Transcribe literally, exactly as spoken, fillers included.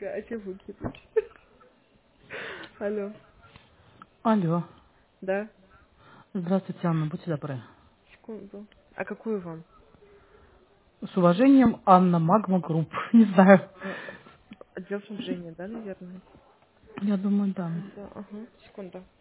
Катя выкидывать. Алло. Алло. Да? Здравствуйте, Анна, будьте добры. Секунду. А какую вам? С уважением, Анна, Магма Групп. Не знаю. А, отдел снабжения, да, наверное? Я думаю, да. Да, ага. Секунду.